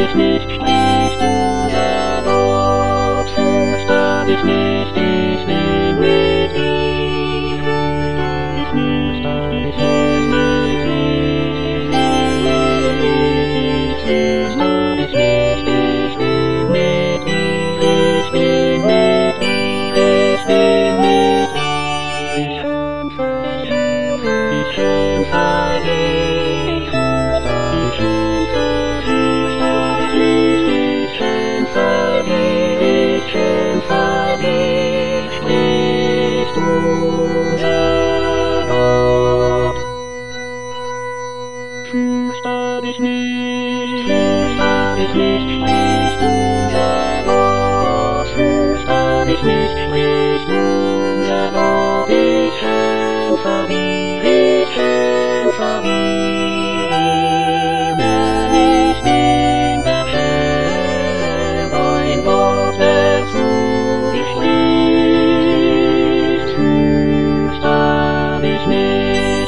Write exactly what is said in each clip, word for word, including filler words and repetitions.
dich nicht, sprichst unser Gott. Fürchte dich nicht, ich bin mit dir. Fürchte dich nicht, fürchte dich nicht, ich bin mit dir. Ich bin mit dir, ich bin mit dir. Ich kämpfe, ich kämpfe dich. Ich kämpfe, ich kämpfe dich, ich kämpfe dich, spricht unser Gott. Fürchte dich nicht, fürchte dich nicht, spricht unser Gott. Fürchte dich nicht, spricht unser Gott. Ich kämpfe dir, ich kämpfe dir, denn ich bin der Herr, dein Gott, der zu dir spricht. Fürchte dich nicht.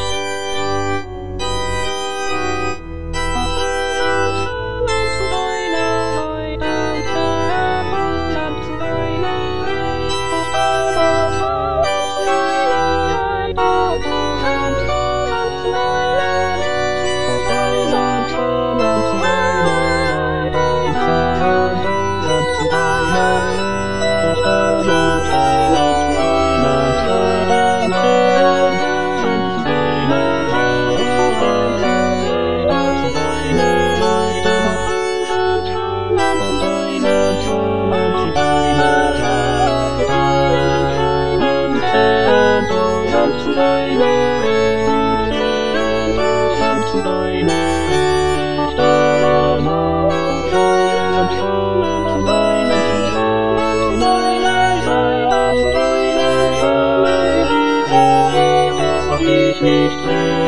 Ich nicht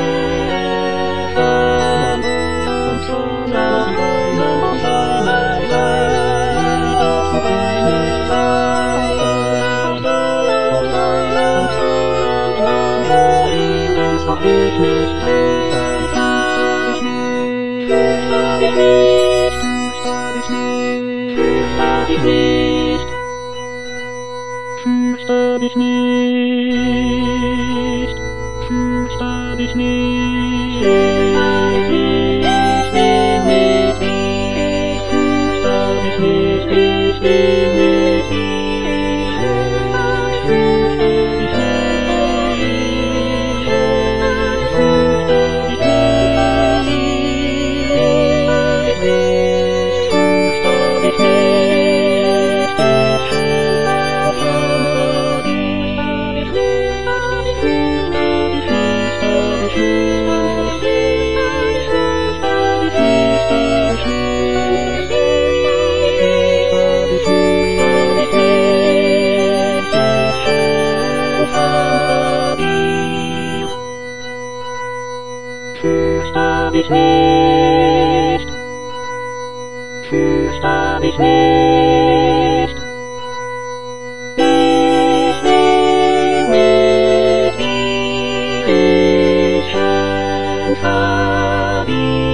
treffen und schon aus deinem Seine sein, dass ich nicht treffen aus deinem Seine willst doch ich nicht treffen, fürchte dich nicht, fürchte dich nicht, fürchte dich nicht, fürchte dich nicht. Fürchte dich nicht, ich bin mit dir. Fürchte dich nicht, ich bin mit dir. Fürchte dich nicht, fürchte dich nicht, fürchte dich nicht, ich kämpfe dir. Fürchte dich nicht, fürchte dich nicht, ich bin mit dir, ich kämpfe dir.